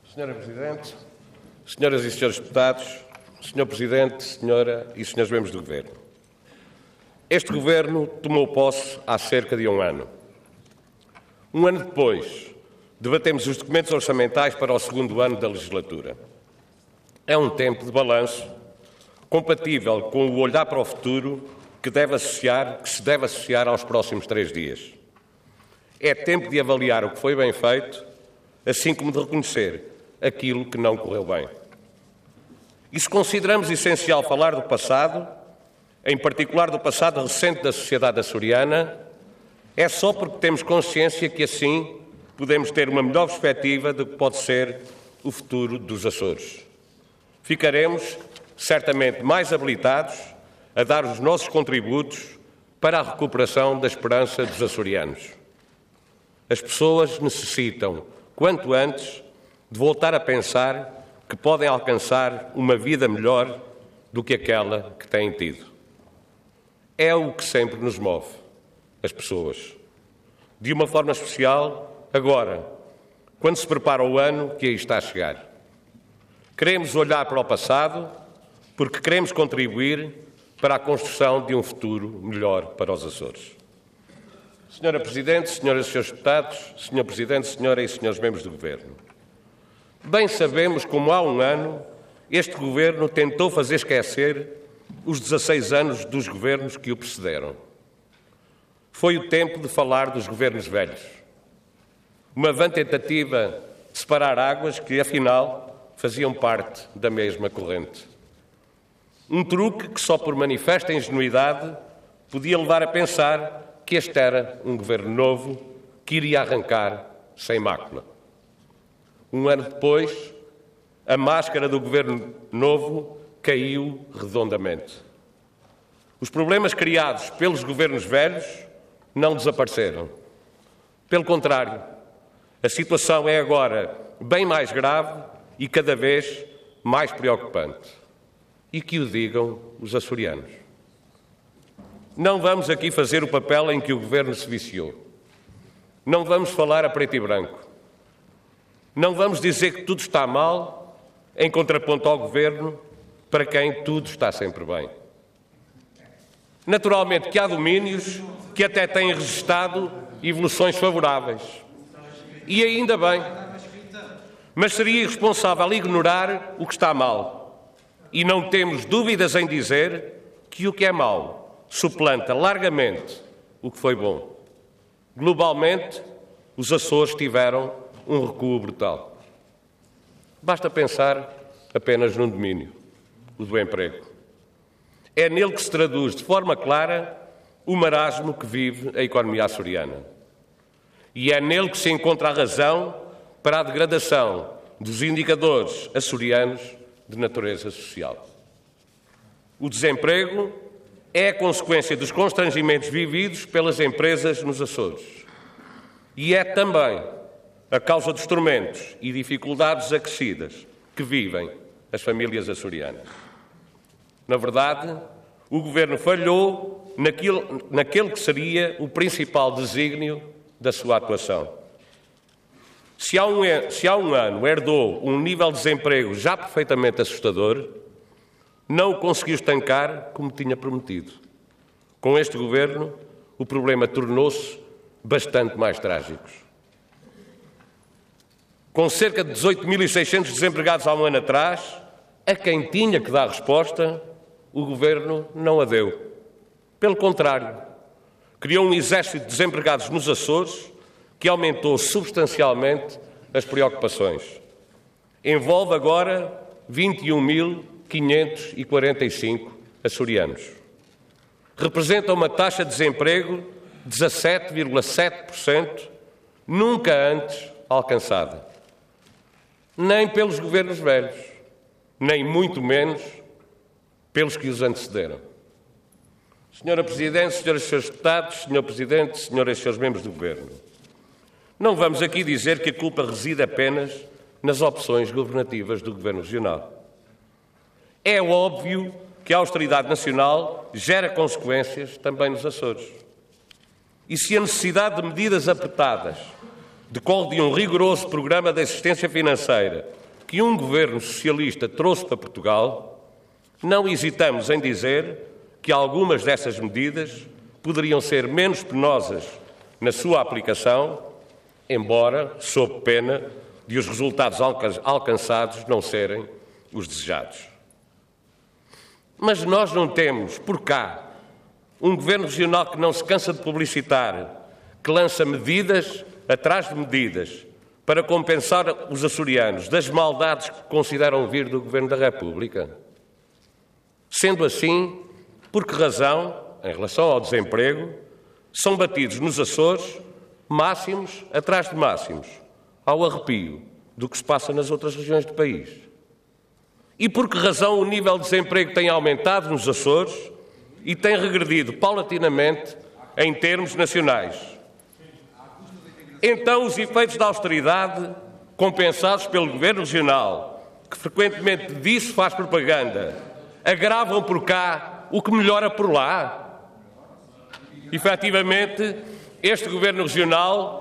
Senhora Presidente, senhoras e senhores deputados, Senhor Presidente, senhora e senhores membros do Governo. Este Governo tomou posse há cerca de um ano. Um ano depois, debatemos os documentos orçamentais para o segundo ano da legislatura. É um tempo de balanço compatível com o olhar para o futuro que se deve associar aos próximos 3 dias. É tempo de avaliar o que foi bem feito, assim como de reconhecer aquilo que não correu bem. E se consideramos essencial falar do passado, em particular do passado recente da sociedade açoriana, é só porque temos consciência que assim podemos ter uma melhor perspectiva do que pode ser o futuro dos Açores. Ficaremos certamente mais habilitados a dar os nossos contributos para a recuperação da esperança dos açorianos. As pessoas necessitam, quanto antes, de voltar a pensar que podem alcançar uma vida melhor do que aquela que têm tido. É o que sempre nos move, as pessoas. De uma forma especial, agora, quando se prepara o ano que aí está a chegar. Queremos olhar para o passado porque queremos contribuir para a construção de um futuro melhor para os Açores. Senhora Presidente, senhoras e senhores deputados, Senhor Presidente, senhora e senhores membros do Governo. Bem sabemos como há um ano este Governo tentou fazer esquecer os 16 anos dos governos que o precederam. Foi o tempo de falar dos governos velhos. Uma vã tentativa de separar águas que, afinal, faziam parte da mesma corrente. Um truque que só por manifesta ingenuidade podia levar a pensar que este era um governo novo que iria arrancar sem mácula. Um ano depois, a máscara do governo novo caiu redondamente. Os problemas criados pelos governos velhos não desapareceram. Pelo contrário, a situação é agora bem mais grave e cada vez mais preocupante. E que o digam os açorianos. Não vamos aqui fazer o papel em que o Governo se viciou. Não vamos falar a preto e branco. Não vamos dizer que tudo está mal, em contraponto ao Governo, para quem tudo está sempre bem. Naturalmente que há domínios que até têm registado evoluções favoráveis. E ainda bem. Mas seria irresponsável ignorar o que está mal. E não temos dúvidas em dizer que o que é mau suplanta largamente o que foi bom. Globalmente, os Açores tiveram um recuo brutal. Basta pensar apenas num domínio, o do emprego. É nele que se traduz de forma clara o marasmo que vive a economia açoriana. E é nele que se encontra a razão para a degradação dos indicadores açorianos de natureza social. O desemprego é a consequência dos constrangimentos vividos pelas empresas nos Açores. E é também a causa dos tormentos e dificuldades acrescidas que vivem as famílias açorianas. Na verdade, o Governo falhou naquele que seria o principal desígnio da sua atuação. Se há um ano herdou um nível de desemprego já perfeitamente assustador, não o conseguiu estancar como tinha prometido. Com este Governo, o problema tornou-se bastante mais trágico. Com cerca de 18.600 desempregados há um ano atrás, a quem tinha que dar resposta, o Governo não a deu. Pelo contrário, criou um exército de desempregados nos Açores que aumentou substancialmente as preocupações. Envolve agora 21.545 açorianos. Representa uma taxa de desemprego de 17,7%, nunca antes alcançada. Nem pelos governos velhos, nem muito menos pelos que os antecederam. Senhora Presidente, senhoras e senhores deputados, Senhor Presidente, senhoras e senhores membros do Governo, não vamos aqui dizer que a culpa reside apenas nas opções governativas do Governo Regional. É óbvio que a austeridade nacional gera consequências também nos Açores. E se a necessidade de medidas apertadas decorre de um rigoroso programa de assistência financeira que um governo socialista trouxe para Portugal, não hesitamos em dizer que algumas dessas medidas poderiam ser menos penosas na sua aplicação, embora sob pena de os resultados alcançados não serem os desejados. Mas nós não temos, por cá, um governo regional que não se cansa de publicitar, que lança medidas atrás de medidas para compensar os açorianos das maldades que consideram vir do Governo da República? Sendo assim, por que razão, em relação ao desemprego, são batidos nos Açores máximos atrás de máximos, ao arrepio do que se passa nas outras regiões do país? E por que razão o nível de desemprego tem aumentado nos Açores e tem regredido paulatinamente em termos nacionais? Então, os efeitos da austeridade, compensados pelo Governo Regional, que frequentemente disso faz propaganda, agravam por cá o que melhora por lá? Efetivamente, este Governo Regional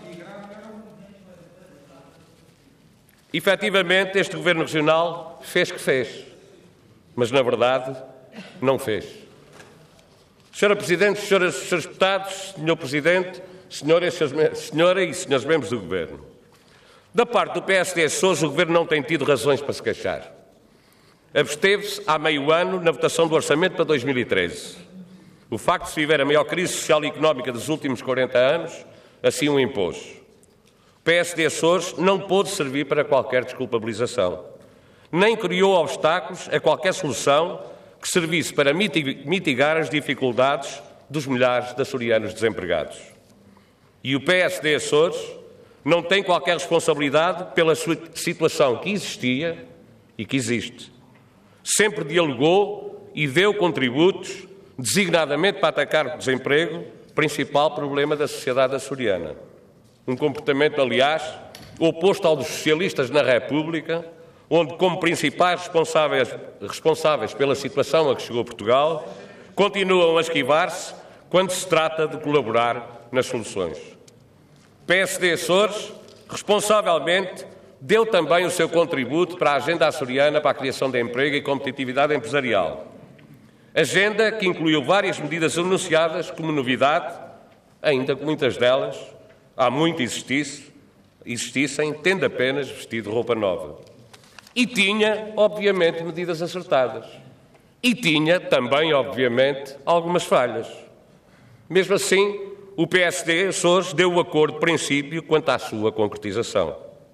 fez que fez, mas, na verdade, não fez. Senhora Presidente, senhoras e senhores deputados, Senhor Presidente, Senhora e senhores membros do Governo, da parte do PSD Açores, o Governo não tem tido razões para se queixar. Absteve-se há meio ano na votação do Orçamento para 2013. O facto de se viver a maior crise social e económica dos últimos 40 anos assim o impôs. O PSD Açores não pôde servir para qualquer desculpabilização, nem criou obstáculos a qualquer solução que servisse para mitigar as dificuldades dos milhares de açorianos desempregados. E o PSD Açores não tem qualquer responsabilidade pela sua situação que existia e que existe. Sempre dialogou e deu contributos, designadamente para atacar o desemprego, principal problema da sociedade açoriana. Um comportamento, aliás, oposto ao dos socialistas na República, onde, como principais responsáveis pela situação a que chegou Portugal, continuam a esquivar-se quando se trata de colaborar nas soluções. O PSD Açores, responsavelmente, deu também o seu contributo para a agenda açoriana para a criação de emprego e competitividade empresarial. Agenda que incluiu várias medidas anunciadas como novidade, ainda que muitas delas há muito existissem, tendo apenas vestido roupa nova. E tinha, obviamente, medidas acertadas. E tinha também, obviamente, algumas falhas. Mesmo assim, o PSD Açores deu o acordo de princípio quanto à sua concretização.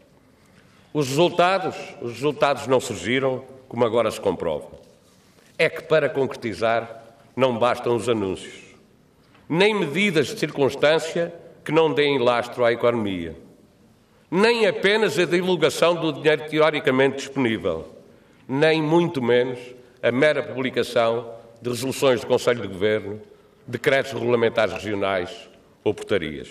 Os resultados não surgiram, como agora se comprova. É que para concretizar não bastam os anúncios, nem medidas de circunstância que não deem lastro à economia, nem apenas a divulgação do dinheiro teoricamente disponível, nem muito menos a mera publicação de resoluções do Conselho de Governo, decretos regulamentares regionais ou portarias.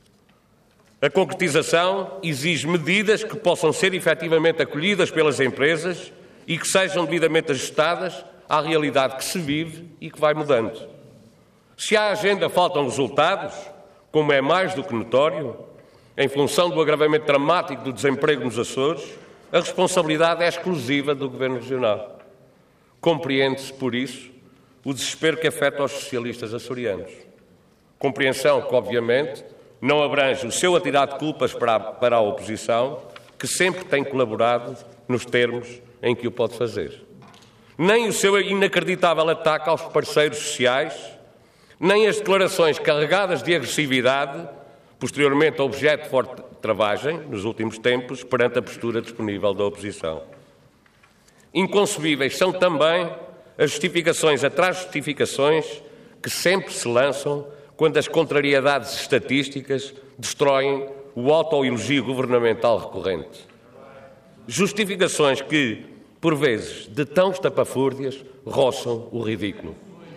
A concretização exige medidas que possam ser efetivamente acolhidas pelas empresas e que sejam devidamente ajustadas à realidade que se vive e que vai mudando. Se à agenda faltam resultados, como é mais do que notório, em função do agravamento dramático do desemprego nos Açores, a responsabilidade é exclusiva do Governo Regional. Compreende-se, por isso, o desespero que afeta os socialistas açorianos. Compreensão que, obviamente, não abrange o seu atirar de culpas para a oposição, que sempre tem colaborado nos termos em que o pode fazer. Nem o seu inacreditável ataque aos parceiros sociais, nem as declarações carregadas de agressividade, posteriormente objeto de forte travagem, nos últimos tempos, perante a postura disponível da oposição. Inconcebíveis são também as justificações atrás de justificações que sempre se lançam quando as contrariedades estatísticas destroem o autoelogio governamental recorrente. Justificações que, por vezes, de tão estapafúrdias, roçam o ridículo.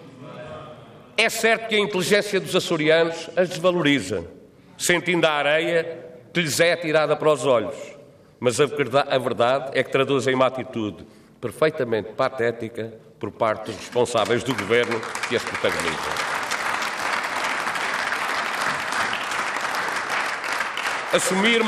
É certo que a inteligência dos açorianos as desvaloriza, sentindo a areia que lhes é atirada para os olhos. Mas a verdade é que traduzem uma atitude perfeitamente patética por parte dos responsáveis do Governo que as protagonizam. Assumir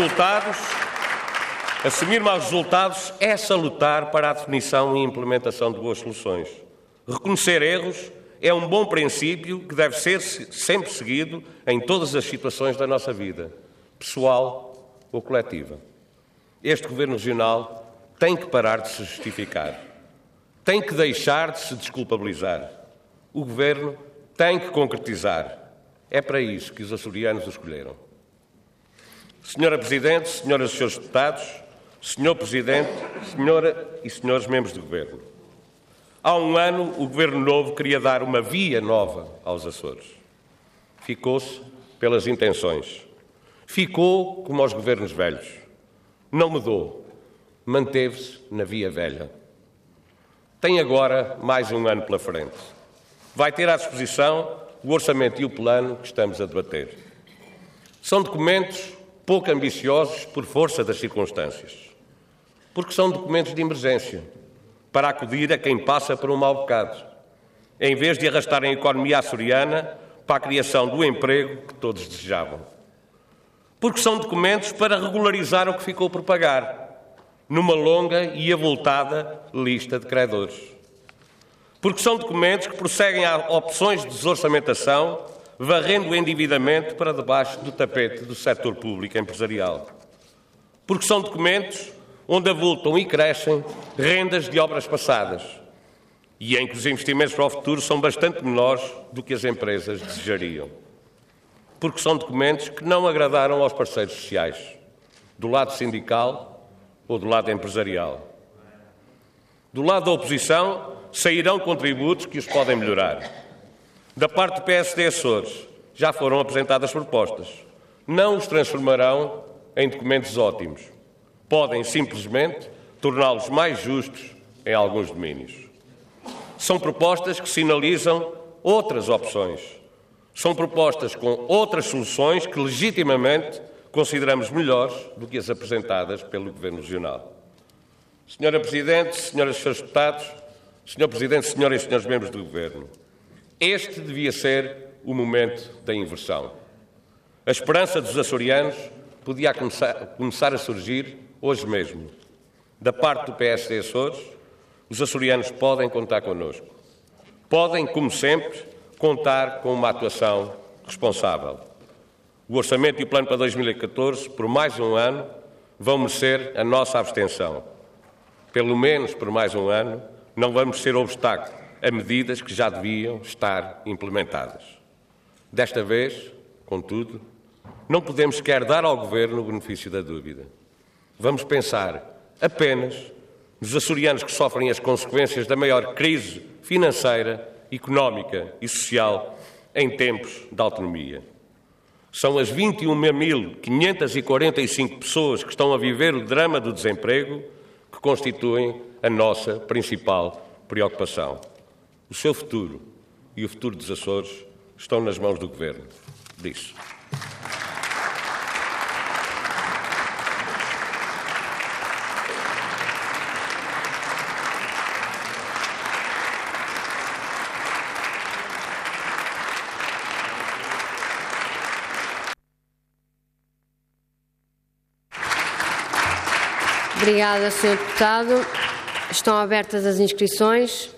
maus resultados é salutar para a definição e implementação de boas soluções. Reconhecer erros é um bom princípio que deve ser sempre seguido em todas as situações da nossa vida, pessoal ou coletiva. Este Governo Regional tem que parar de se justificar, tem que deixar de se desculpabilizar. O Governo tem que concretizar. É para isso que os açorianos o escolheram. Senhora Presidente, senhoras e senhores deputados, Senhor Presidente, senhora e senhores membros do Governo. Há um ano, o Governo Novo queria dar uma via nova aos Açores. Ficou-se pelas intenções. Ficou como aos governos velhos. Não mudou. Manteve-se na via velha. Tem agora mais um ano pela frente. Vai ter à disposição o orçamento e o plano que estamos a debater. São documentos pouco ambiciosos por força das circunstâncias, porque são documentos de emergência, para acudir a quem passa por um mau bocado, em vez de arrastarem a economia açoriana para a criação do emprego que todos desejavam. Porque são documentos para regularizar o que ficou por pagar, numa longa e avultada lista de credores. Porque são documentos que prosseguem a opções de desorçamentação, varrendo o endividamento para debaixo do tapete do setor público empresarial. Porque são documentos onde avultam e crescem rendas de obras passadas e em que os investimentos para o futuro são bastante menores do que as empresas desejariam. Porque são documentos que não agradaram aos parceiros sociais, do lado sindical ou do lado empresarial. Do lado da oposição, sairão contributos que os podem melhorar. Da parte do PSD Açores, já foram apresentadas propostas. Não os transformarão em documentos ótimos. Podem, simplesmente, torná-los mais justos em alguns domínios. São propostas que sinalizam outras opções. São propostas com outras soluções que, legitimamente, consideramos melhores do que as apresentadas pelo Governo Regional. Senhora Presidente, senhoras e senhores deputados, Senhor Presidente, senhoras e senhores membros do Governo, este devia ser o momento da inversão. A esperança dos açorianos podia começar a surgir hoje mesmo. Da parte do PSD Açores, os açorianos podem contar connosco. Podem, como sempre, contar com uma atuação responsável. O Orçamento e o Plano para 2014, por mais um ano, vão merecer a nossa abstenção. Pelo menos por mais um ano, não vamos ser obstáculo a medidas que já deviam estar implementadas. Desta vez, contudo, não podemos sequer dar ao Governo o benefício da dúvida. Vamos pensar apenas nos açorianos que sofrem as consequências da maior crise financeira, económica e social em tempos de autonomia. São as 21.545 pessoas que estão a viver o drama do desemprego que constituem a nossa principal preocupação. O seu futuro e o futuro dos Açores estão nas mãos do Governo. Disse. Obrigada, Sr. Deputado. Estão abertas as inscrições.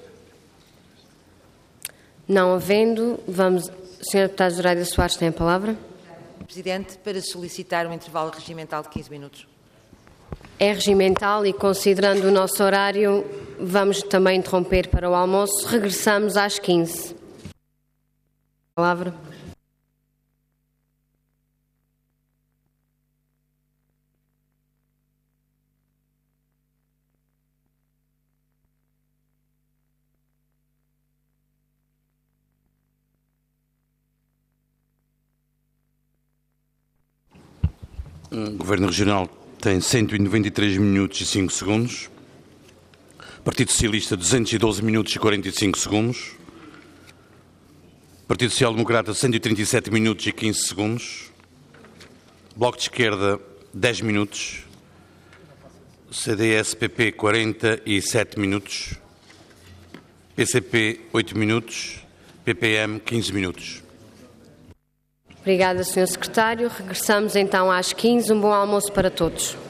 Não havendo, vamos... Sr. Deputado Zoraida Soares tem a palavra. Presidente, para solicitar um intervalo regimental de 15 minutos. É regimental e, considerando o nosso horário, vamos também interromper para o almoço. Regressamos às 15. Palavra. O Governo Regional tem 193 minutos e 5 segundos. Partido Socialista, 212 minutos e 45 segundos. Partido Social Democrata, 137 minutos e 15 segundos. Bloco de Esquerda, 10 minutos. CDS-PP, 47 minutos. PCP, 8 minutos. PPM, 15 minutos. Obrigada, Sr. Secretário. Regressamos então às 15. Um bom almoço para todos.